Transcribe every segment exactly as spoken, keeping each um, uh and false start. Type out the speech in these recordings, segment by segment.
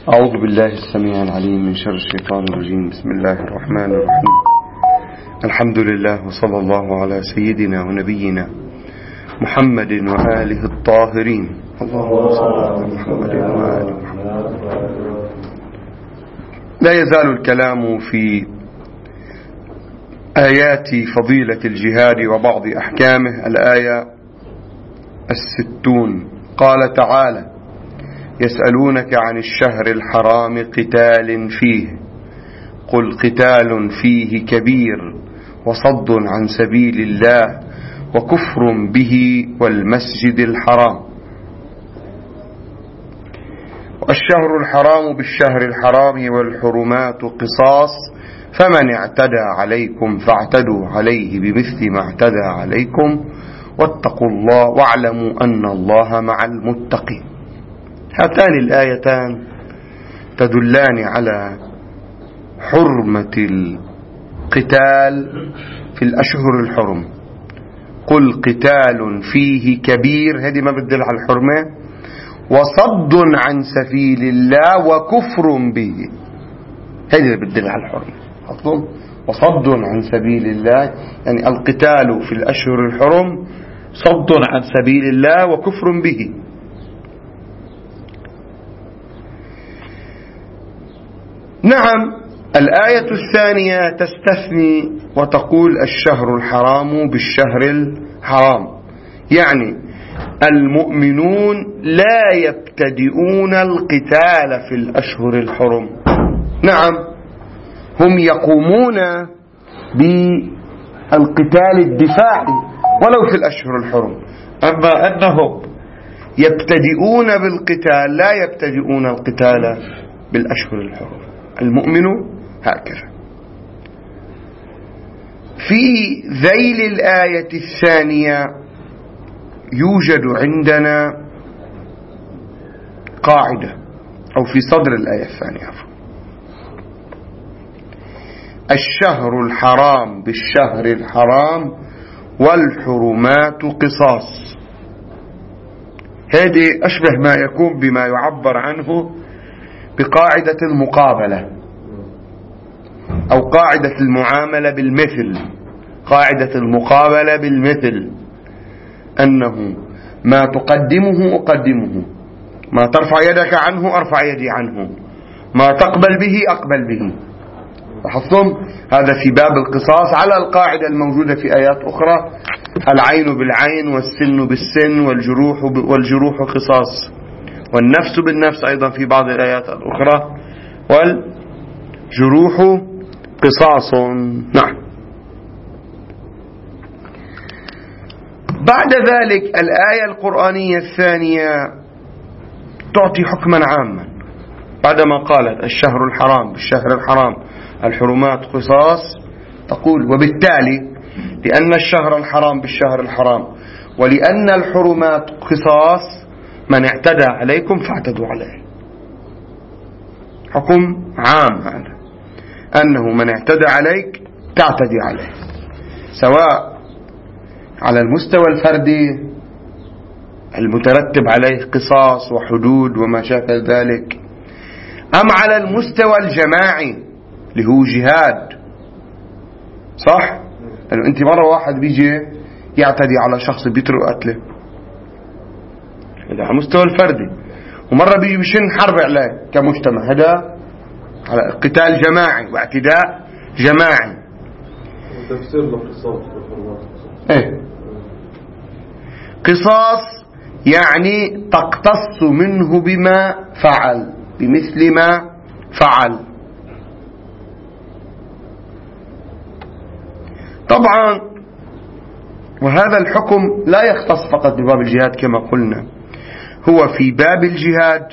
أعوذ بالله السميع العليم من شر الشيطان الرجيم. بسم الله الرحمن الرحيم. الحمد لله وصلى الله على سيدنا ونبينا محمد وآله الطاهرين. اللهم صل على محمد وآله محمد. لا يزال الكلام في آيات فضيلة الجهاد وبعض أحكامه. الآية الستون قال تعالى: يسألونك عن الشهر الحرام قتال فيه قل قتال فيه كبير وصد عن سبيل الله وكفر به والمسجد الحرام والشهر الحرام بالشهر الحرام والحرمات قصاص فمن اعتدى عليكم فاعتدوا عليه بمثل ما اعتدى عليكم واتقوا الله واعلموا أن الله مع المتقين. هاتان الآيتان تدلان على حرمة القتال في الأشهر الحرم. قل قتال فيه كبير، هذه ما بتدل على الحرمة، وصد عن سبيل الله وكفر به، هذه اللي بتدل على الحرمة. وصد عن سبيل الله يعني القتال في الأشهر الحرم صد عن سبيل الله وكفر به. نعم، الآية الثانية تستثني وتقول الشهر الحرام بالشهر الحرام، يعني المؤمنون لا يبتدئون القتال في الأشهر الحرم. نعم، هم يقومون بالقتال الدفاعي ولو في الأشهر الحرم، أما أنهم يبتدئون بالقتال لا يبتدئون القتال بالأشهر الحرم. المؤمن هكذا. في ذيل الآية الثانية يوجد عندنا قاعدة، أو في صدر الآية الثانية: الشهر الحرام بالشهر الحرام والحرمات قصاص. هذه أشبه ما يكون بما يعبر عنه بقاعدة المقابلة أو قاعدة المعاملة بالمثل. قاعدة المقابلة بالمثل أنه ما تقدمه أقدمه، ما ترفع يدك عنه أرفع يدي عنه، ما تقبل به أقبل به. لاحظتم؟ هذا في باب القصاص على القاعدة الموجودة في آيات أخرى: العين بالعين والسن بالسن والجروح والجروح قصاص، والنفس بالنفس أيضا في بعض الآيات الأخرى، والجروح قصاص. نعم. بعد ذلك الآية القرآنية الثانية تعطي حكما عاما بعدما قالت الشهر الحرام بالشهر الحرام الحرمات قصاص، تقول: وبالتالي لأن الشهر الحرام بالشهر الحرام ولأن الحرمات قصاص من اعتدى عليكم فاعتدوا عليه. حكم عام هذا، أنه من اعتدى عليك تعتدي عليه، سواء على المستوى الفردي المترتب عليه قصاص وحدود وما شابه ذلك، أم على المستوى الجماعي اللي هو جهاد. صح؟ لأنه أنت مرة واحد بيجي يعتدي على شخص بيترك قتله، هذا على المستوى الفردي، ومرة بيجي بشن حرب عليه كمجتمع، هذا على قتال جماعي واعتداء جماعي. تفسير للقصاص ايه؟ قصاص يعني تقتص منه بما فعل بمثل ما فعل. طبعا وهذا الحكم لا يختص فقط بباب الجهاد كما قلنا، هو في باب الجهاد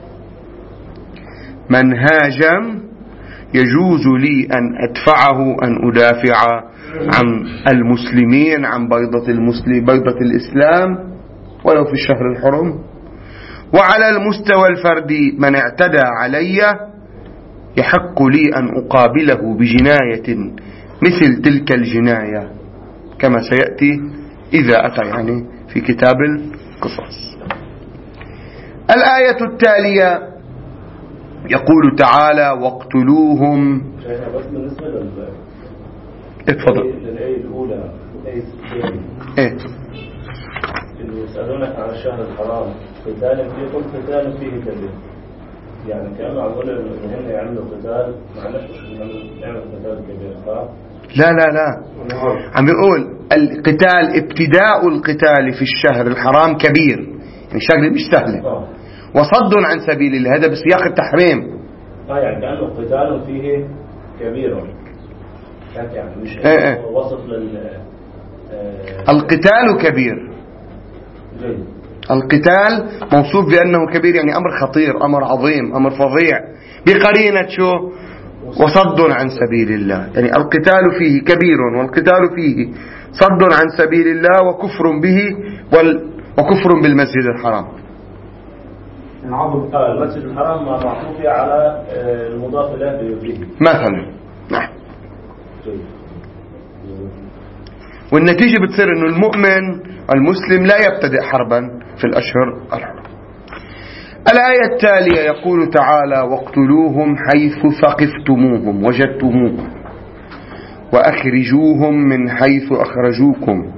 منهاجا يجوز لي أن أدفعه، أن أدافع عن المسلمين، عن بيضة المسلم بيضة الإسلام ولو في الشهر الحرم. وعلى المستوى الفردي من اعتدى علي يحق لي أن أقابله بجناية مثل تلك الجناية كما سيأتي إذا أتى يعني في كتاب القصاص. الآية التالية يقول تعالى واقتلوهم. بس بالنسبة لل اتفضل. للآية الأولى الآية الثانية ايه اللي يسألونك عن الشهر الحرام قتال فيه، قل قتال فيه كبير، يعني كانوا عم يقولوا إن هم يعملوا قتال، معناش مش يعملوا قتال كبير صح؟ لا لا لا، عم يقول القتال ابتداء القتال في الشهر الحرام كبير، يعني شغله مش سهله، وصد عن سبيل الله، هذا بسياق التحريم. اه يعني كانه قتال فيه كبير، يعني مش ايه ايه. وصف لل آه القتال كبير. جيد. القتال موصوف بأنه كبير، يعني أمر خطير، أمر عظيم، أمر فظيع، بقرينة شو؟ وصد عن سبيل الله، يعني القتال فيه كبير، والقتال فيه صد عن سبيل الله وكفر به وال... وكفر بالمسجد الحرام. آه المسجد الحرام معطوف على المضاف إليه به مثلا. نعم. والنتيجة بتصير إنه المؤمن المسلم لا يبتدئ حربا في الأشهر الحرام. الآية التالية يقول تعالى واقتلوهم حيث ثقفتموهم وجدتموهم وأخرجوهم من حيث أخرجوكم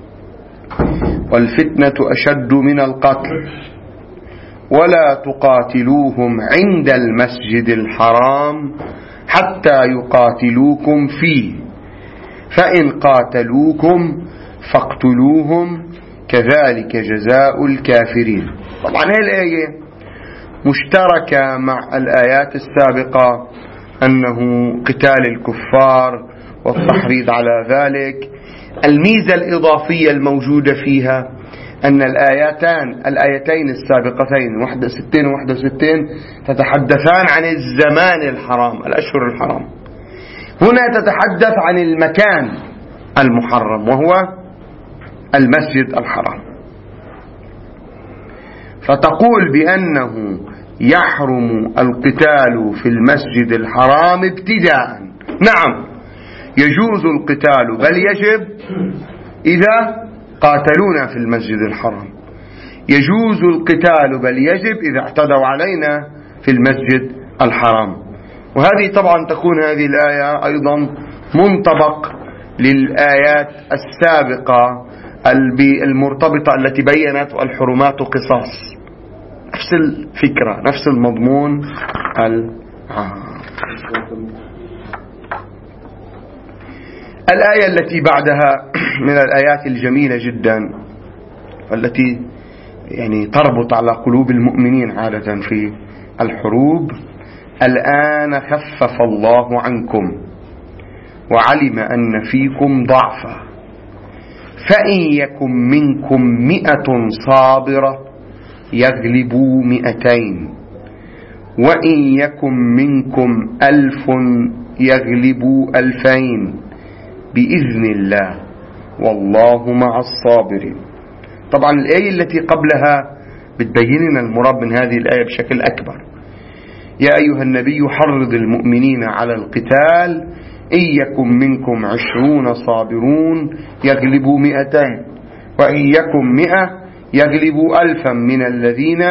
والفتنة أشد من القتل ولا تقاتلوهم عند المسجد الحرام حتى يقاتلوكم فيه فإن قاتلوكم فاقتلوهم كذلك جزاء الكافرين. طبعا هذه الآية مشتركة مع الآيات السابقة، أنه قتال الكفار والتحريض على ذلك. الميزة الإضافية الموجودة فيها أن الآيتان الآيتين السابقتين واحد وستين وواحد وستين تتحدثان عن الزمان الحرام، الأشهر الحرام. هنا تتحدث عن المكان المحرم وهو المسجد الحرام، فتقول بأنه يحرم القتال في المسجد الحرام ابتداء. نعم يجوز القتال بل يجب إذا قاتلونا في المسجد الحرام، يجوز القتال بل يجب إذا اعتدوا علينا في المسجد الحرام. وهذه طبعا تكون هذه الآية أيضا منطبق للآيات السابقة المرتبطة التي بيّنت الحرمات قصاص، نفس الفكرة نفس المضمون العام. الآية التي بعدها من الآيات الجميلة جدا التي يعني تربط على قلوب المؤمنين عادة في الحروب. الآن خفف الله عنكم وعلم أن فيكم ضعفا فإن يكن منكم مئة صابرة يغلبوا مئتين وإن يكن منكم ألف يغلبوا ألفين بإذن الله والله مع الصابرين. طبعا الآية التي قبلها بتبين لنا المراد من هذه الآية بشكل أكبر. يا أيها النبي حرض المؤمنين على القتال إن يكن منكم عشرون صابرون يغلبوا مئتين وإن يكن مئة يغلبوا ألفا من الذين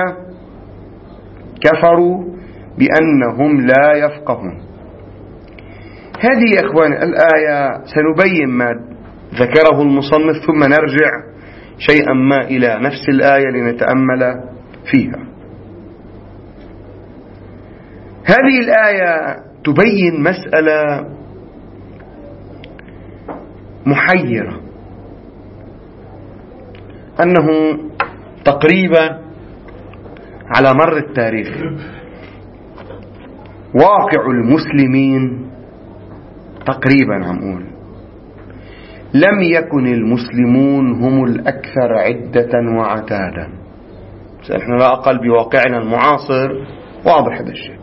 كفروا بأنهم لا يفقهون. هذه يا إخوان الآية سنبين ما ذكره المصنف ثم نرجع شيئا ما إلى نفس الآية لنتأمل فيها. هذه الآية تبين مسألة محيرة، أنه تقريبا على مر التاريخ واقع المسلمين تقريبا عم أقول لم يكن المسلمون هم الأكثر عدة وعتادا. نحن لا أقل بواقعنا المعاصر واضح هذا الشيء،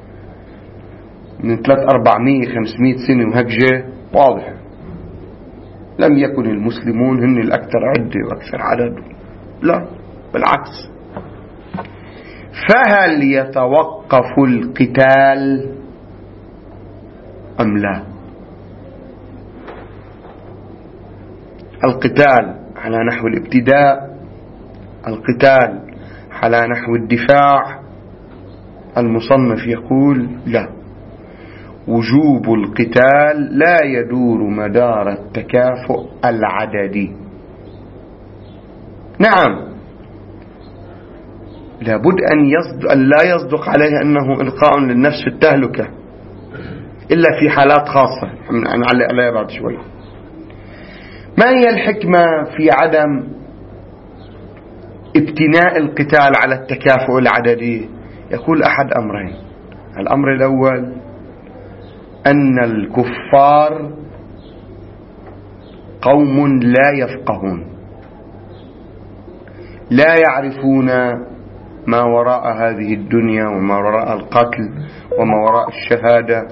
من ثلاث أربعمية خمسمية سنة وهكجة واضح لم يكن المسلمون هن الأكثر عدة وأكثر عدد، لا بالعكس. فهل يتوقف القتال أم لا؟ القتال على نحو الابتداء، القتال على نحو الدفاع، المصنف يقول لا، وجوب القتال لا يدور مدار التكافؤ العددي. نعم، لابد أن, يصدق أن لا يصدق عليه أنه إلقاء للنفس في التهلكة إلا في حالات خاصة نعلق عليها بعد شوي. ما هي الحكمة في عدم ابتناء القتال على التكافؤ العددي؟ يقول أحد أمرين. الأمر الأول أن الكفار قوم لا يفقهون، لا يعرفون ما وراء هذه الدنيا وما وراء القتل وما وراء الشهادة،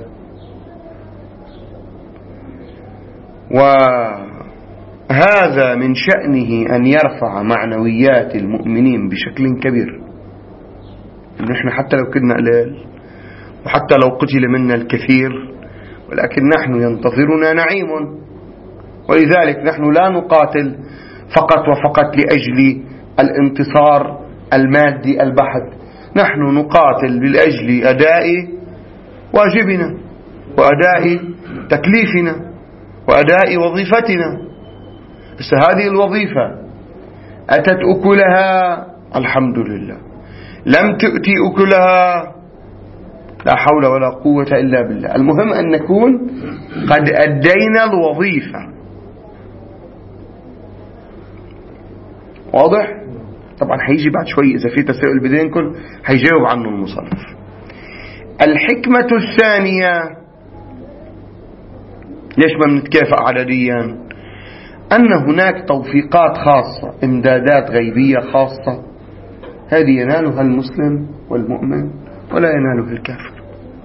وهذا من شأنه أن يرفع معنويات المؤمنين بشكل كبير. نحن حتى لو كنا قليل وحتى لو قتل منا الكثير، ولكن نحن ينتظرنا نعيم، ولذلك نحن لا نقاتل فقط وفقط لأجل الانتصار المادي البحت، نحن نقاتل لأجل أداء واجبنا وأداء تكليفنا وأداء وظيفتنا. بس هذه الوظيفة أتت أكلها الحمد لله، لم تؤتي أكلها لا حول ولا قوة إلا بالله. المهم أن نكون قد أدينا الوظيفة. واضح؟ طبعا حيجي بعد شوي إذا في تساؤل بدينكم حيجاوب عنه المصنف. الحكمة الثانية ليش ما بنتكافئ عدديا؟ أن هناك توفيقات خاصة، إمدادات غيبية خاصة، هذه ينالها المسلم والمؤمن ولا ينالها الكافر.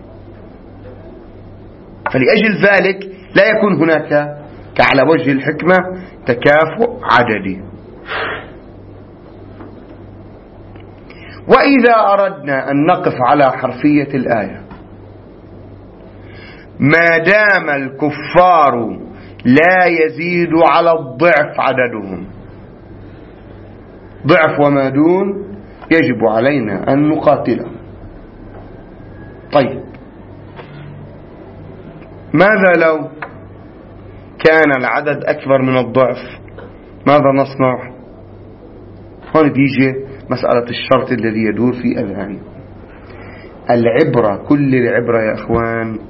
فلأجل ذلك لا يكون هناك كعلى وجه الحكمة تكافؤ عددي. وإذا أردنا أن نقف على حرفية الآية، ما دام الكفار لا يزيد على الضعف عددهم، ضعف وما دون، يجب علينا أن نقاتلهم. طيب ماذا لو كان العدد أكبر من الضعف؟ ماذا نصنع؟ هون بيجي مسألة الشرط الذي يدور في أذهانكم. العبرة، كل العبرة يا أخوان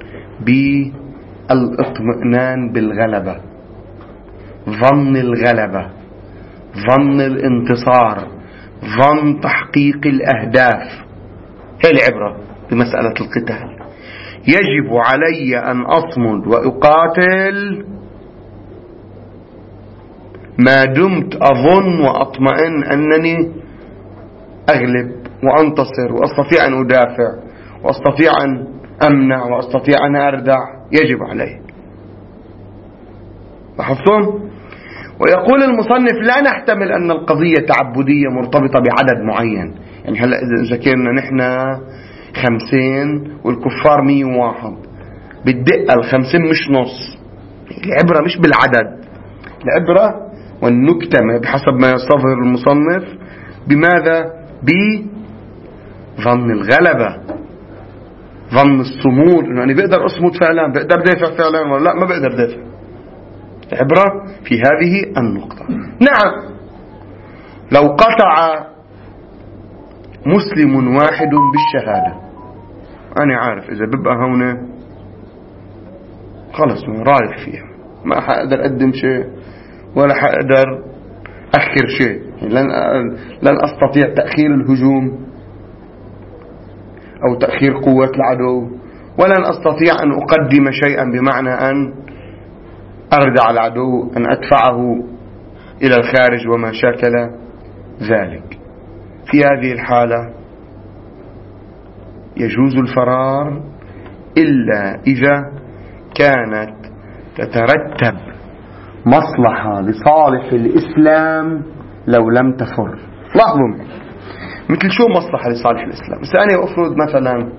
بالاطمئنان بالغلبة، ظن الغلبة، ظن الانتصار، ظن تحقيق الأهداف. هي العبرة بمسألة القتال. يجب علي أن أصمد وأقاتل ما دمت أظن وأطمئن أنني أغلب وأنتصر وأستطيع أن أدافع وأستطيع أن أمنع وأستطيع أن أردع. يجب علي. لاحظتم؟ ويقول المصنف لا نحتمل أن القضية تعبدية مرتبطة بعدد معين. يعني هلأ إذا كنا نحن خمسين والكفار مية وواحد، بالدقة الخمسين مش نص. العبرة مش بالعدد، العبرة والنكتة بحسب ما يستظهر المصنف بماذا؟ بظن الغلبة، ظن الصمود، يعني بقدر أصمد فعلا، بقدر دافع فعلا ولا لا، ما بقدر دافع. العبرة في هذه النقطة. نعم، لو قطع مسلم واحد بالشهادة، أنا عارف إذا ببقى هنا خلص رايح فيها، ما حقدر أقدم شيء ولا حقدر أخر شيء، لن لن أستطيع تأخير الهجوم أو تأخير قوة العدو، ولن أستطيع أن أقدم شيئا بمعنى أن أردع العدو، أن أدفعه إلى الخارج وما شاكل ذلك. في هذه الحالة يجوز الفرار إلا إذا كانت تترتب مصلحة لصالح الإسلام لو لم تفر. لاحظوا مثل شو مصلحة لصالح الإسلام؟ أنا أفرض مثلا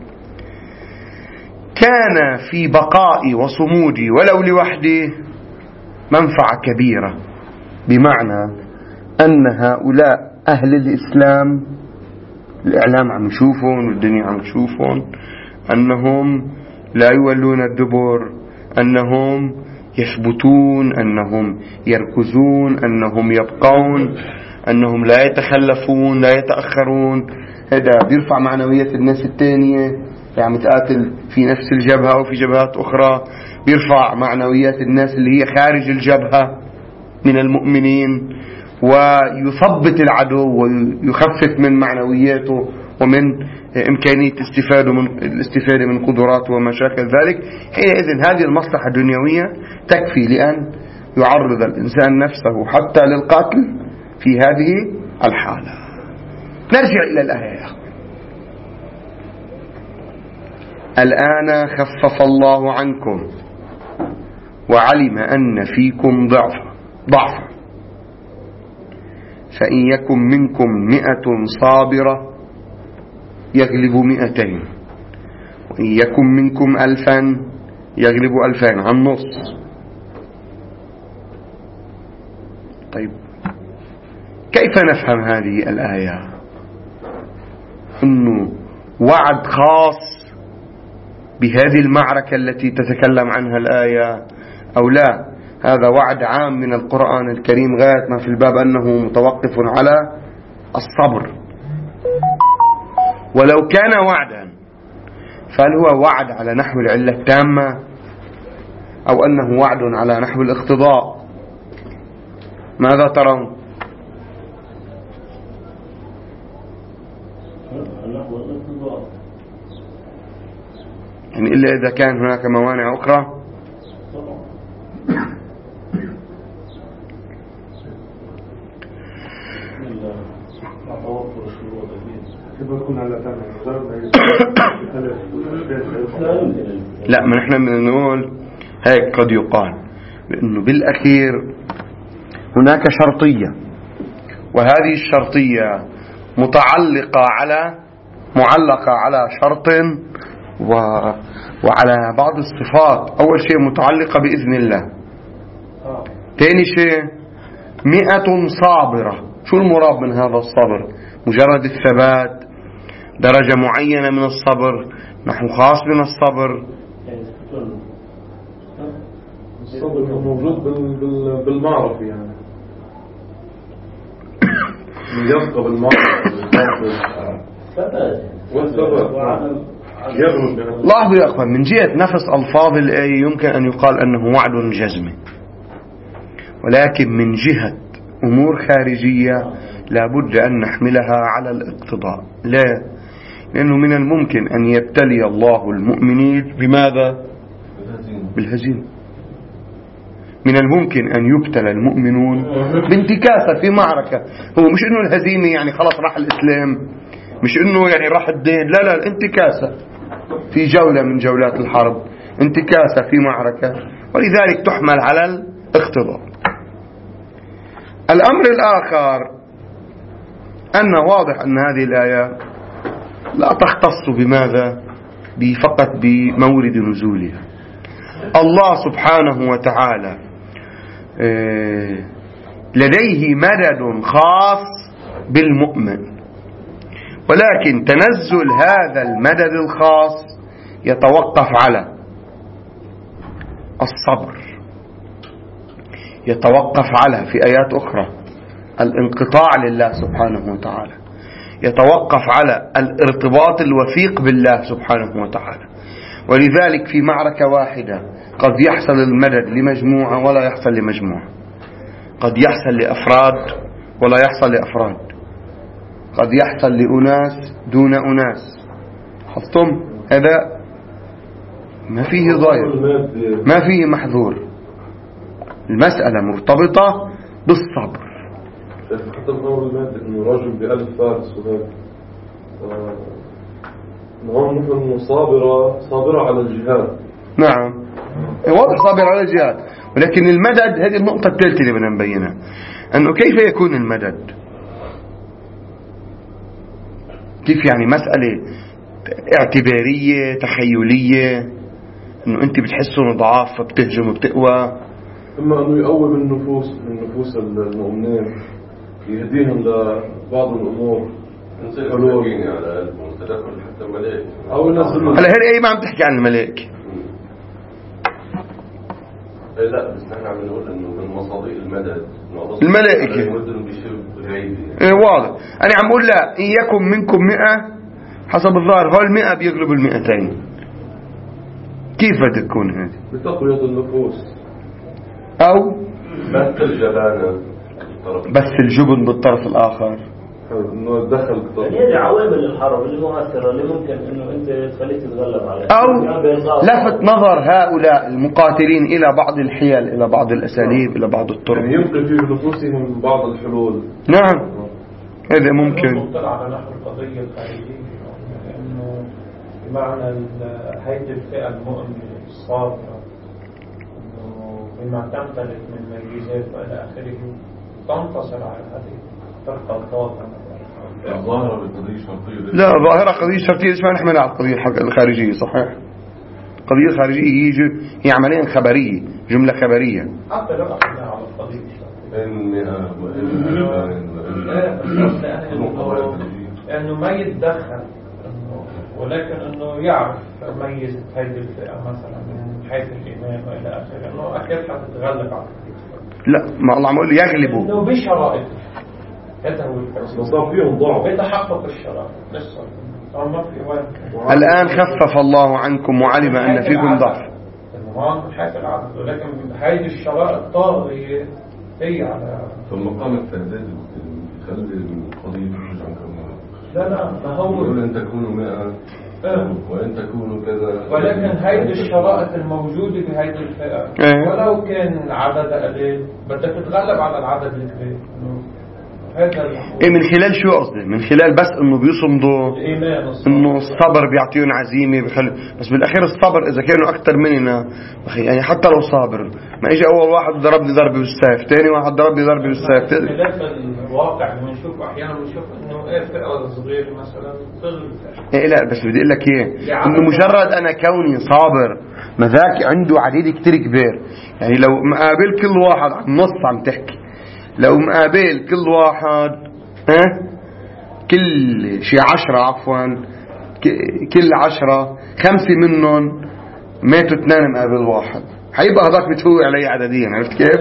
كان في بقائي وصمودي ولو لوحدي منفعة كبيرة، بمعنى أن هؤلاء أهل الإسلام الإعلام عم يشوفون والدنيا عم تشوفون، أنهم لا يولون الدبر، أنهم يثبتون، أنهم يركزون، أنهم يبقون، أنهم لا يتخلفون لا يتأخرون. هذا بيرفع معنويات الناس التانية اللي عم تقاتل في نفس الجبهة أو في جبهات أخرى، بيرفع معنويات الناس اللي هي خارج الجبهة من المؤمنين، ويثبت العدو ويخفف من معنوياته ومن إمكانية استفادة من الاستفادة من قدراته وما شاكل ذلك. حينئذ هذه المصلحة الدنيوية تكفي لأن يعرض الإنسان نفسه حتى للقتل في هذه الحالة. نرجع إلى الآية. الآن خفف الله عنكم وعلم أن فيكم ضعفا ضعفا فإن يكن منكم مئة صابرة يغلب مئتين وإن يكن منكم ألفا يغلب ألفين، عن نص. طيب كيف نفهم هذه الآية؟ إنه وعد خاص بهذه المعركة التي تتكلم عنها الآية أو لا؟ هذا وعد عام من القرآن الكريم غاية ما في الباب أنه متوقف على الصبر. ولو كان وعدا فهل هو وعد على نحو العلة التامة أو أنه وعد على نحو الاقتضاء؟ ماذا ترون؟ يعني إلا إذا كان هناك موانع أخرى. لا، ما نحن بنقول هيك قد يقال لأنه بالأخير هناك شرطية، وهذه الشرطية متعلقة على معلقة على شرط و... وعلى بعض الصفات. أول شيء متعلقة بإذن الله، ثاني شيء مئة صابرة. شو المراد من هذا الصبر؟ مجرد الثبات، درجة معينة من الصبر، نحو خاص من الصبر. الصبر موجود بالمعرفة، يعني يبقى بالمعرفة والثبات يغرب. لاحظوا يا أخوان، من جهة نفس ألفاظ الآية يمكن أن يقال أنه وعد جزمي، ولكن من جهة أمور خارجية لابد أن نحملها على الاقتضاء. لا، لأنه من الممكن أن يبتلي الله المؤمنين بماذا؟ بالهزيمة. من الممكن أن يبتلى المؤمنون بانتكاسة في معركة. هو مش إنه الهزيمة يعني خلاص راح الإسلام، مش إنه يعني راح الدين، لا لا، الانتكاسة في جولة من جولات الحرب، انتكاسة في معركة، ولذلك تحمل على الاقتضاء. الأمر الآخر أن واضح أن هذه الآية لا تختص بماذا؟ فقط بمورد نزولها. الله سبحانه وتعالى لديه مدد خاص بالمؤمن، ولكن تنزل هذا المدد الخاص يتوقف على الصبر، يتوقف على في آيات أخرى الانقطاع لله سبحانه وتعالى، يتوقف على الارتباط الوثيق بالله سبحانه وتعالى. ولذلك في معركة واحدة قد يحصل المدد لمجموعة ولا يحصل لمجموعة، قد يحصل لأفراد ولا يحصل لأفراد، قد يحصل لأناس دون أناس. حطم هذا ما فيه ضير، ما فيه محذور، المسألة مرتبطة بالصبر. حتى الأمر المادي إنه رجل بألف فارس وهذا نعم مثل صابرة صابرة على الجهاد. نعم واضح، صابر على الجهاد. ولكن المدد هذه النقطة الثالثة اللي بدنا نبينها، أنه كيف يكون المدد؟ كيف يعني؟ مسألة اعتبارية تخيلية، أنه أنت بتحسون ضعاف فبتهجم وبتقوى. إما أنه يقوم النفوس من نفوس المؤمنين، يهديهم لبعض الأمور حلول على قلبهم تدخل حتى الملائكة أو الناس. هلا هي ما عم تحكي عن الملائكة. لا بس احنا عم نقول انه من مصادر المدد الملائكة ايه واضح. انا عم اقول لا ان يكن منكم مئة حسب الظاهر هول مئة بيغلبوا المئتين. كيف بدها تكون هذه؟ بتقوية النفوس او بث الجبانة بث الجبن بالطرف الاخر انه تدخل. يعني هذه عوامل الحرب اللي مؤثرة اللي ممكن انه انت تخليك تتغلب عليها. او لفت نظر هؤلاء المقاتلين الى بعض الحيل، الى بعض الاساليب، الى بعض الطرق، يعني يلقي في نفوسهم بعض الحلول. نعم هذا ممكن. مطلع على نحو القضية الخارجية لانه بمعنى هيدي الفئة المؤمنة الصابرة انه بما تمتلك من ميزات والى اخره تنتصر على هذه فرقة الطاقة. الظاهرة بالقضية الشرطية. لا ظاهرة قضية شرطية اسمها نحملها على القضية الخارجية. صحيح القضية الخارجية هي هي عمليا خبرية، جملة خبرية. حتى لو أخذنا على القضية الشرطية إنها إنه ما يتدخل ولكن إنه يعرف يميز هذه الفئة مثلا من حيث الإيمان وإلى آخره إنه أكيد حتتغلب على. لا ما الله عم يقول يغلبوا إنه بشرائط هذا هو الفرق. صار فيهم ضعف بتحقق الشرائط لسه ما في وين. الآن خفف الله عنكم وعلم أن فيكم ضعف. المهم من حيث العدد ولكن هذه الشرائط الطاغية هي على. فالمقام التهديد يخلي القضية تخرج عن كونها. لا لا ما هو يقول أن تكونوا مئة وأن تكونوا كذا. ولكن هيدي الشرائط الموجودة بهيدي الفئة ولو كان عدد قليل بدك تتغلب على العدد الكبير. هذا إيه من خلال شو قصدي؟ من خلال بس إنه بيصمدوا، إنه الصبر بيعطيهم عزيمة بخل... بس بالأخير الصبر إذا كانوا أكتر مننا يعني حتى لو صابر ما إجي أول واحد ضربني ضربة بالسيف، تاني واحد ضربني ضربة بالسيف. خلاف الواقع بنشوف أحيانا بنشوف إنه إيه فئة صغيرة مثلا تغلب. إيه لا بس بدي أقول لك إيه إنه مجرد أنا كوني صابر مذاك عنده عديد كتير كبير. يعني لو مقابل كل واحد عن نص عم تحكي، لو مقابل كل واحد ها كل شي عشرة عفوا كل عشرة خمسة منهم ماتوا اثنين مقابل واحد حيبقى هذاك بتفوق علي عدديا. عرفت كيف؟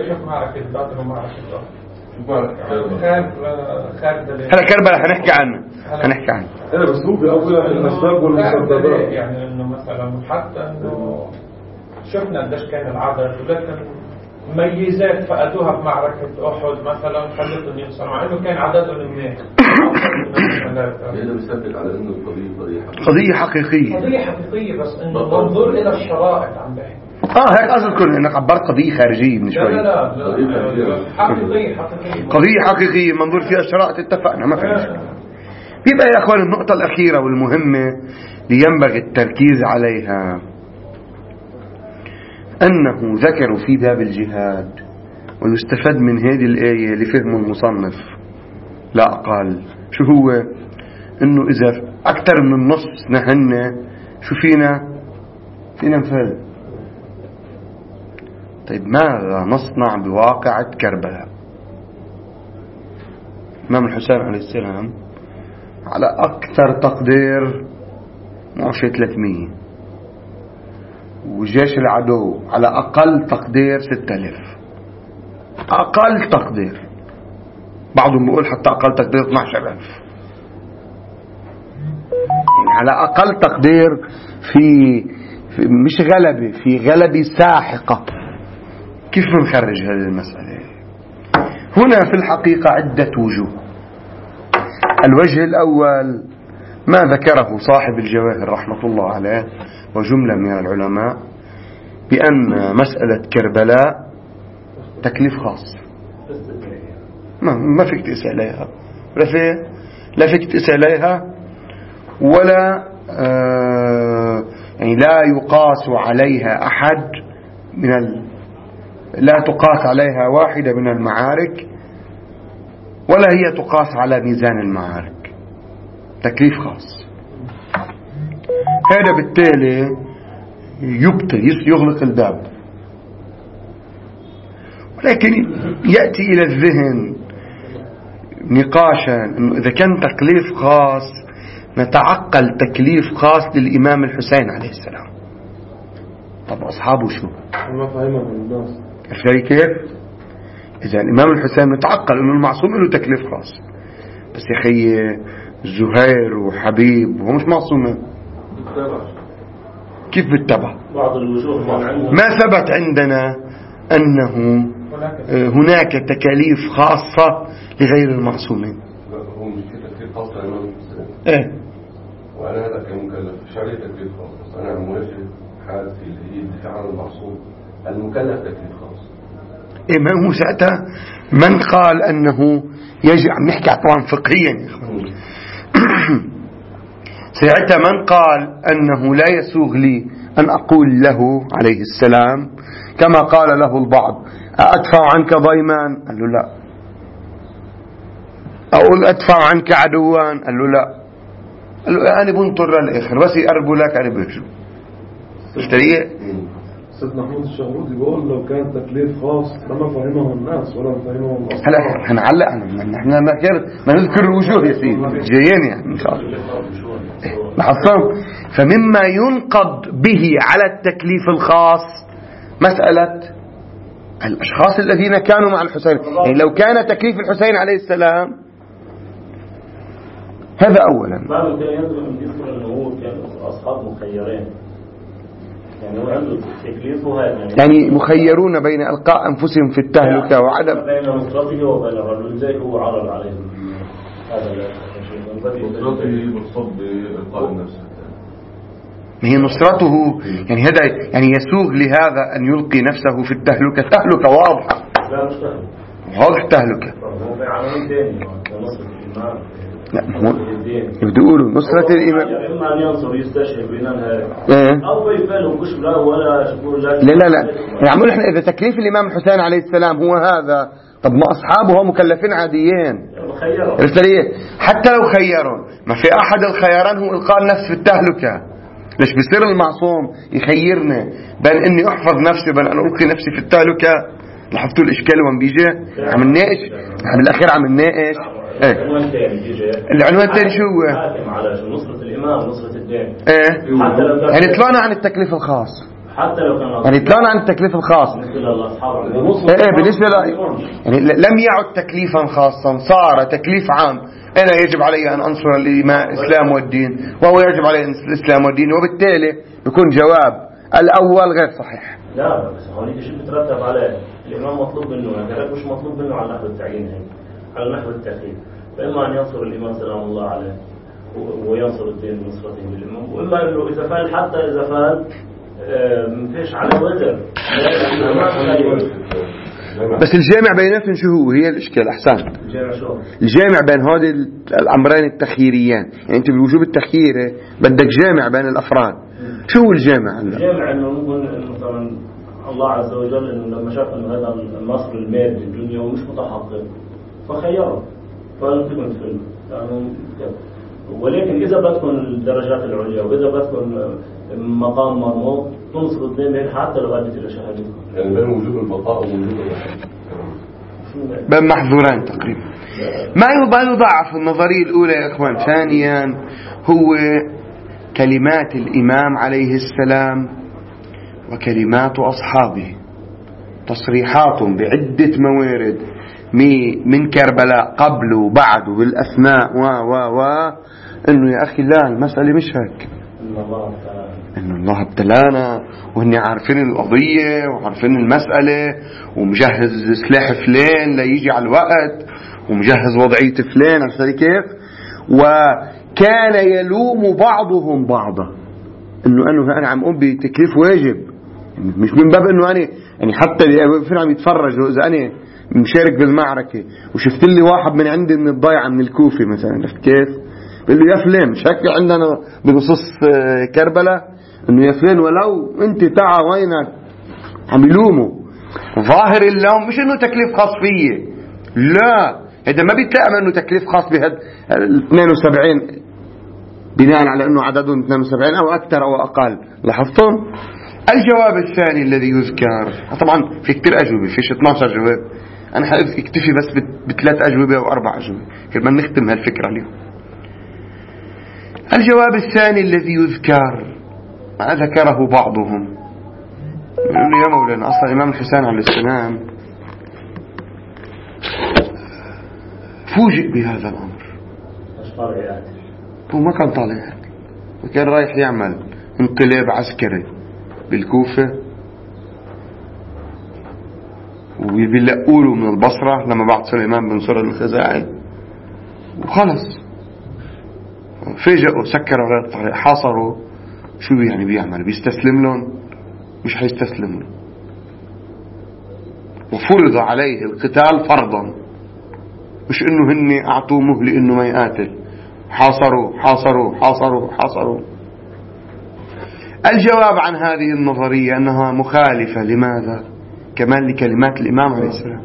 هلا كربلاء هنحكي عنه هنحكي عنه انا بس هو بأول الأسباب والمسببات. يعني انه مثلا حتى انه شفنا قديش كان العدد ولكن ميزات فقدوها بمعركة أحد مثلا خلتهم ينصروا مع إنه كان عددهم منيح. هذا بيثبت على إنه القضية قضية حقيقية. قضية حقيقية بس إنه منظور إلى الشرائط عم بحكي. آه هيك أصل كل إنك عبرت قضية خارجية من شوي. لا لا لا حقيقية حقيقية. قضية حقيقية منظور فيها الشرائط اتفقنا ما في مشكلة. بيبقى يا أخوان النقطة الأخيرة والمهمة اللي ينبغي التركيز عليها أنه ذكروا في باب الجهاد ويستفاد من هذه الآية لفهم المصنف لا أقل شو هو أنه إذا أكثر من نص نهنا شو فينا فينا نفل. طيب ماذا نصنع بواقعة كربلاء؟ الإمام الحسين عليه السلام على أكثر تقدير معشة ثلاثمية وجيش العدو على أقل تقدير ستة آلاف. أقل تقدير بعضهم بيقول حتى أقل تقدير اثني عشر ألف. يعني على أقل تقدير في, في مش غلبة في غلبة ساحقة. كيف بنخرج هذه المسألة؟ هنا في الحقيقة عدة وجوه. الوجه الأول ما ذكره صاحب الجواهر رحمة الله عليه وجملة من العلماء بأن مسألة كربلاء تكليف خاص ما, ما فيك تقيس عليها لا في لا فيك تقيس عليها ولا آه يعني لا يقاس عليها أحد من ال لا تقاس عليها واحدة من المعارك ولا هي تقاس على ميزان المعارك. تكليف خاص. هذا بالتالي يبطل يغلق الباب. ولكن يأتي إلى الذهن نقاشا إنه إذا كان تكليف خاص نتعقل تكليف خاص للإمام الحسين عليه السلام. طب أصحابه شو؟ ما فهمه الناس عرفتي كيف؟ إذا الإمام الحسين نتعقل إنه المعصوم له تكليف خاص، بس يا أخي زهير وحبيب هو مش معصومين، كيف بالتبع؟ بعض الوجوه ما ثبت عندنا أنه هناك تكاليف خاصة لغير المعصومين. لا هو مش في تكليف خاص للإمام الحسين. إيه؟ وأنا هذا كمكلف مش عليه تكليف خاص، أنا موجه حالتي اللي هي الدفاع عن المعصوم المكلف تكليف خاص. إيه ما هو ساعتها من قال أنه يجب، عم نحكي طبعا فقهيا يا إخوان ساعتها من قال أنه لا يسوغ لي أن أقول له عليه السلام كما قال له البعض أدفع عنك ضيمان؟ قال له لا. أقول أدفع عنك عدوان؟ قال له لا. قال له أنا بنطر للآخر بس يقربوا لك أنا برجو اشتريه. سيد محمود الشهرودي بيقول لو كان تكليف خاص لما فهمه الناس ولا فهمه الأصحاب. هلا هنعلق نحن ما نذكر الوجوه يا سيدي جايين يعني إن شاء الله. لاحظتم؟ فمما ينقض به على التكليف الخاص مسألة الأشخاص الذين كانوا مع الحسين. يعني لو كان تكليف الحسين عليه السلام هذا أولا. بعض كان يذكر أنه هو كان أصحاب مخيرين، يعني هو عنده تكليف وهذا يعني, يعني مخيرون بين إلقاء أنفسهم في التهلكة وعدم بين نصرته وبين الرجل زي هو عرض عليهم هذا الشيء. نصرته بتصب بإلقاء النفس. ما هي نصرته يعني هذا يعني يسوغ لهذا أن يلقي نفسه في التهلكة. تهلكة واضحة. لا مش تهلكة. واضح تهلكة. هو في عمل ثاني نصرة الإمام. لا هو بدي أقوله نصرة الإمام. إما أن ينصر يستشهد بينها إيه؟ أو يفعله كش لا ولا شكور لا. لا لا لا. يعني إحنا إذا تكليف الإمام الحسين عليه السلام هو هذا، طب ما أصحابه هم مكلفين عاديين. عرفت ليه؟ حتى لو خيرون ما في أحد الخياران هو إلقاء النفس في التهلكة. ليش بيصير المعصوم يخيرنا بين إني أحفظ نفسي وبين أن ألقي نفسي في التهلكة؟ لاحظتوا الإشكال وين بيجي؟ عم نناقش عم الأخير عم نناقش. إيه؟ العنوان الثاني شو هو؟ حاكم على شو نصرة الإمام نصرة الدين. إيه؟ يعني طلعنا عن التكليف الخاص. حتى لو كان يعني طلعنا عن التكليف الخاص. إيه إيه بالنسبة ل يعني لم يعد تكليفا خاصا، صار تكليف عام. أنا يجب علي أن أنصر الإسلام والدين وهو يجب علي الإسلام والدين، وبالتالي يكون جواب الأول غير صحيح. لا بس هونيك شو بترتب عليه؟ الإمام مطلوب منه يعني مش مطلوب منه على نحو التعيين هيك، على نحو التخيير. فإما أن ينصر الإمام سلام الله عليه وينصر الدين بنصرته للإمام، وإما إنه إذا فعل حتى إذا فعل مفيش على وزر. بس الجامع بيناتهم شو هو؟ هي الإشكال. أحسن. الجامع شو؟ الجامع بين هذه الأمرين التخييريان. يعني أنت بالوجوب التخييري بدك جامع بين الأفراد. شو هو الجامع؟ الجامع إنه ممكن مثلا الله عز وجل إنه لما شاف إنه هذا النصر المادي الدنيا ومش متحقق فخيره فلم تكن فيلم يعني. ولكن إذا بدكم الدرجات العليا وإذا بدكم مقام مرموق تنصر الدين حتى لو أدت إلى شهادتكم. يعني بين وجود البقاء ووجود الوحيد بين محظورين تقريبا. ما يضاعف النظرية الأولى يا إخوان. ثانيا هو كلمات الإمام عليه السلام وكلمات أصحابه، تصريحات بعدة موارد من كربلاء قبل وبعد بالأثناء و و و إنه يا أخي لا المسألة مش هيك. إنه الله ابتلانا وهن عارفين القضية وعارفين المسألة ومجهز سلاح فلان ليجي على الوقت ومجهز وضعية فلان. عرفت كيف؟ وكان يلوم بعضهم بعضا إنه أنه أنا عم أقوم بتكليف واجب، مش من باب إنه أنا يعني حتى اللي عم يتفرج إذا أنا مشارك بالمعركة وشفت لي واحد من عندي من الضيعة من الكوفة مثلا. عرفت كيف؟ بقول له يا فلان مش هيك عندنا بنصوص كربلاء انه يا فلان ولو انت تعا وينك. عم يلوموا. ظاهر اللوم مش انه تكليف خاص فيه، لا هذا ما بيتلائم انه تكليف خاص بهذا اثنين وسبعين بناء على انه عددهم اثنين وسبعين او اكثر او اقل. لاحظتم؟ الجواب الثاني الذي يذكر طبعا في كتير اجوبه، فيش اثناشر جواب أنا اكتفي بس بثلاث أجوبة أو أربع أجوبة كما نختم هالفكرة اليوم. الجواب الثاني الذي يذكر ما ذكره بعضهم، يا مولانا أصلا الإمام الحسين عليه السلام فوجئ بهذا الأمر، هو ما كان طالع، وكان رايح يعمل انقلاب عسكري بالكوفة وبيلقوله من البصرة لما بعد سليمان بن سرد الخزاعي، وخلص فاجئوا سكروا على الطريق، حاصروا. شو يعني بيعمل؟ بيستسلم لهم؟ مش هيستسلم لهم، وفرض عليه القتال فرضا، مش انه هن اعطوه مهلة انه ما يقاتل. حاصروا حاصروا حاصروا حاصروا. الجواب عن هذه النظرية أنها مخالفة. لماذا؟ كمان لكلمات الإمام عليه السلام،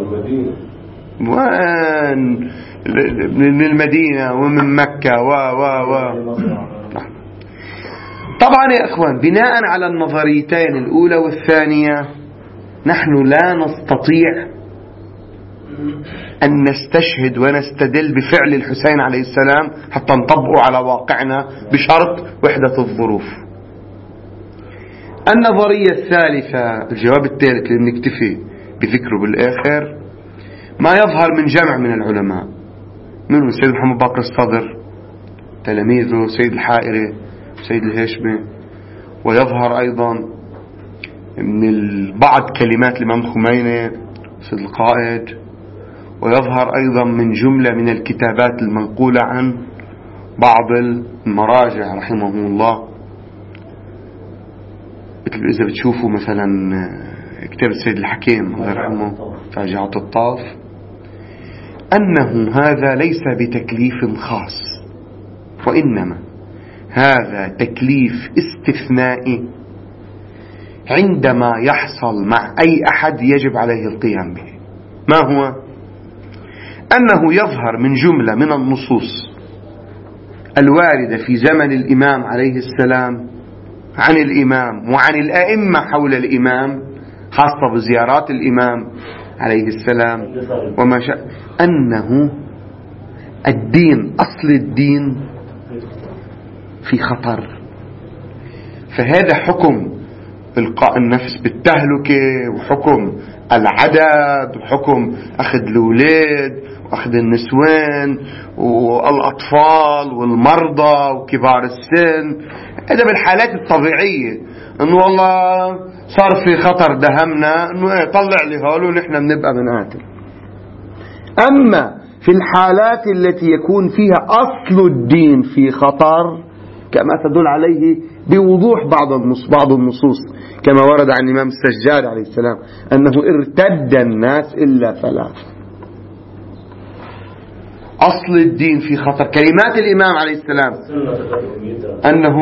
وين من المدينة ومن مكة و و و طبعا يا إخوان، بناء على النظريتين الأولى والثانية نحن لا نستطيع أن نستشهد ونستدل بفعل الحسين عليه السلام حتى نطبقه على واقعنا بشرط وحدة الظروف. النظرية الثالثة، الجواب الثالث اللي نكتفي بذكره بالآخر، ما يظهر من جمع من العلماء، منهم سيد محمد باقر الصدر تلاميذه، سيد الحائري، سيد الهاشمي، ويظهر أيضا من بعض كلمات الإمام الخميني سيد القائد، ويظهر أيضا من جملة من الكتابات المنقولة عن بعض المراجع رحمهم الله، مثل إذا بتشوفوا مثلا كتاب السيد الحكيم الله يرحمه فاجعة الطاف، أنه هذا ليس بتكليف خاص، وإنما هذا تكليف استثنائي عندما يحصل مع أي أحد يجب عليه القيام به. ما هو؟ أنه يظهر من جملة من النصوص الواردة في زمن الإمام عليه السلام عن الإمام وعن الأئمة حول الإمام، خاصة بزيارات الإمام عليه السلام وما شاء، أنه الدين، أصل الدين في خطر. فهذا حكم إلقاء النفس بالتهلكة، وحكم العدد، وحكم أخذ الأولاد وأخذ النسوان والأطفال والمرضى وكبار السن. هذا بالحالات الطبيعية، أنه والله صار في خطر دهمنا، أنه طلع لي هالو ونحن بنبقى بنقاتل. أما في الحالات التي يكون فيها أصل الدين في خطر، كما تدل عليه بوضوح بعض النصوص بعض النصوص كما ورد عن الإمام السجاد عليه السلام أنه ارتد الناس إلا ثلاث. أصل الدين في خطر، كلمات الإمام عليه السلام أنه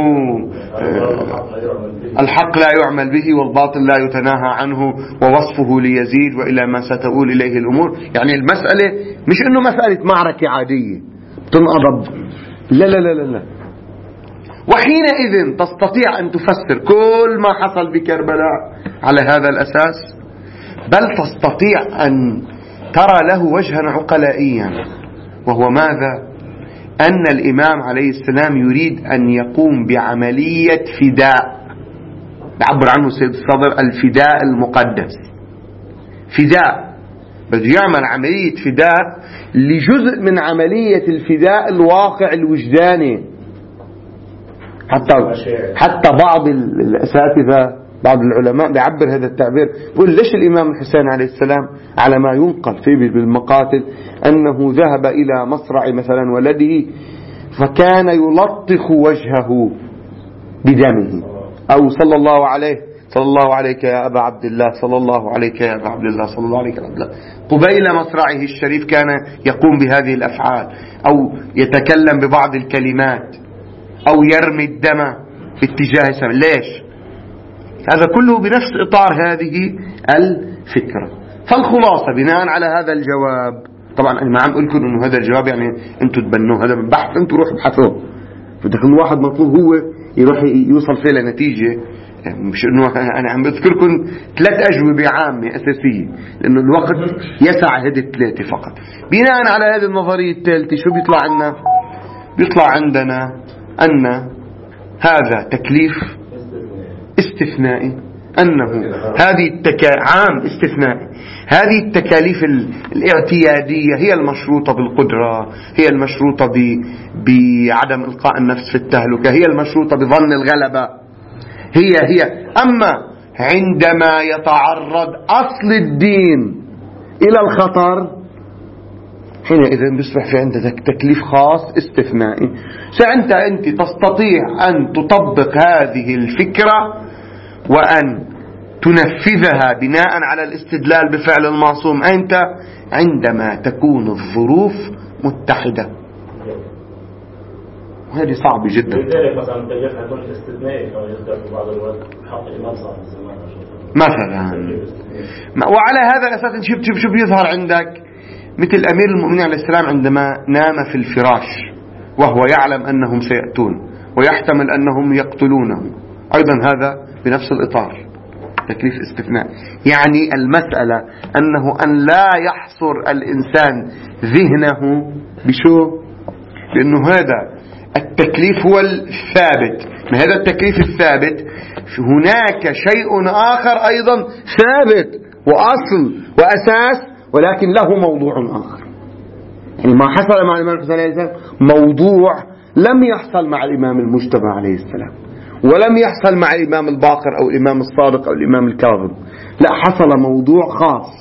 الحق لا يعمل به والباطل لا يتناهى عنه ووصفه ليزيد وإلى ما ستؤول إليه الأمور. يعني المسألة مش أنه مسألة معركة عادية تنقضب، لا لا لا لا لا. وحينئذ تستطيع أن تفسر كل ما حصل بكربلاء على هذا الأساس، بل تستطيع أن ترى له وجها عقلائيا، وهو ماذا؟ أن الإمام عليه السلام يريد أن يقوم بعملية فداء، يعبر عنه سيد الصدر الفداء المقدس. فداء، بده يعمل عملية فداء لجزء من عملية الفداء الواقع الوجداني. حتى حتى بعض الأساتذة بعض العلماء بيعبر هذا التعبير، يقول ليش الإمام الحسين عليه السلام على ما ينقل فيه بالمقاتل أنه ذهب إلى مصرع مثلا ولده فكان يلطخ وجهه بدمه، أو صلى الله عليه صلى الله عليك يا أبا عبد الله، صلى الله عليك يا أبا عبد الله، صلى الله عليك يا عبد الله. قبيل مصرعه الشريف كان يقوم بهذه الأفعال، أو يتكلم ببعض الكلمات، أو يرمي الدم باتجاه السماء. ليش؟ هذا كله بنفس إطار هذه الفكرة. فالخلاصة بناء على هذا الجواب، طبعا أنا ما عم أقول لكم إنه هذا الجواب يعني أنتم تبنوه، هذا بحث أنتم روحوا ابحثوه. فدخل واحد مطلوب هو يروح يوصل فيه لنتيجة. مش انه انا عم بذكركم ثلاث اجوبة عامة اساسية لانه الوقت يسع هذه الثلاثة فقط. بناء على هذه النظرية الثالثة شو بيطلع عنا؟ بيطلع عندنا ان هذا تكليف استثنائي، انه هذه التكا... عام استثنائي، هذه التكاليف الاعتيادية هي المشروطة بالقدرة، هي المشروطة ب... بعدم إلقاء النفس في التهلكة، هي المشروطة بظن الغلبة، هي هي أما عندما يتعرض أصل الدين إلى الخطر حينئذ بيصبح في عندك تكليف خاص استثنائي. سأنت أنت تستطيع أن تطبق هذه الفكرة وأن تنفذها بناء على الاستدلال بفعل المعصوم أنت عندما تكون الظروف متحدة، وهذه صعبة جدا. لذلك مثلا التكليف هيكون استثنائي كما يذكر في بعض الوقت حق الإمام صلى الله عليه وسلم مثلا. وعلى هذا الأساس شوف شوف شوف يظهر عندك مثل أمير المؤمنين عليه السلام عندما نام في الفراش وهو يعلم أنهم سيأتون ويحتمل أنهم يقتلونه، أيضا هذا بنفس الإطار تكليف استثناء. يعني المسألة أنه أن لا يحصر الإنسان ذهنه بشو؟ لأنه هذا التكليف هو الثابت، ما هذا التكليف الثابت هناك شيء آخر أيضا ثابت وأصل وأساس ولكن له موضوع آخر. يعني ما حصل مع الإمام الحسين عليه السلام موضوع لم يحصل مع الإمام المجتبى عليه السلام، ولم يحصل مع الإمام الباقر أو الإمام الصادق أو الإمام الكاظم، لا حصل موضوع خاص.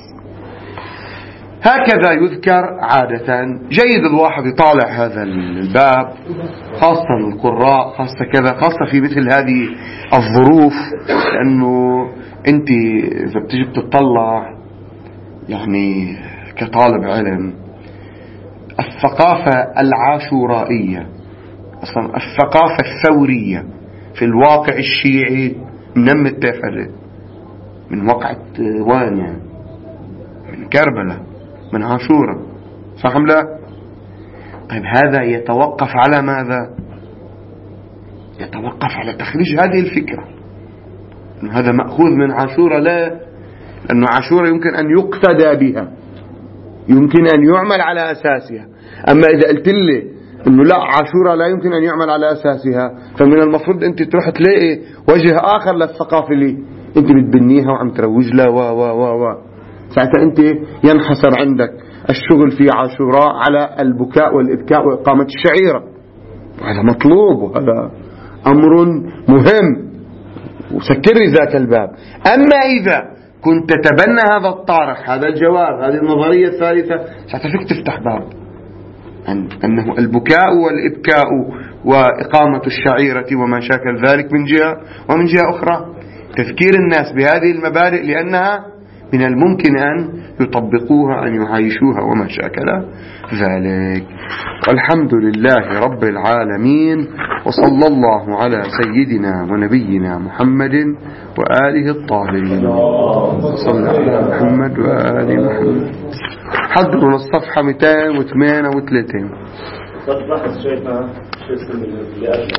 هكذا يذكر عادة. جيد الواحد يطالع هذا الباب خاصة القراء، خاصة كذا، خاصة في مثل هذه الظروف، لأنه أنت إذا بتجي بتطلع يعني كطالب علم الثقافة العاشورائية أصلا الثقافة الثورية في الواقع الشيعي من التفرد من وقعة وين يعني من كربلاء من عاشوراء، صح أم لا؟ طيب هذا يتوقف على ماذا؟ يتوقف على تخريج هذه الفكرة إنه هذا مأخوذ من عاشوراء، لا، لأنه عاشوراء يمكن أن يقتدى بها، يمكن أن يعمل على أساسها. أما إذا قلت لي إنه لا عاشوراء لا يمكن أن يعمل على أساسها، فمن المفروض أنت تروح تلاقي وجه آخر للثقافة اللي أنت بتبنيها وعم تروج لها و و و و ساعتها أنت ينحصر عندك الشغل في عاشوراء على البكاء والإبكاء وإقامة الشعيرة، وهذا مطلوب وهذا أمر مهم وسكري ذاك الباب. أما إذا كنت تتبنى هذا الطارح، هذا الجواب، هذه النظرية الثالثة، ستفك تفتح باب أنه البكاء والإبكاء وإقامة الشعيرة وما شاكل ذلك من جهة، ومن جهة أخرى تفكير الناس بهذه المبادئ لأنها من الممكن أن يطبقوها، أن يعايشوها وما شاكل ذلك. والحمد لله رب العالمين، وصلى الله على سيدنا ونبينا محمد وآله الطاهرين. صلى على محمد وآل محمد. حضروا للصفحة مئتين وثمانية وثلاثين.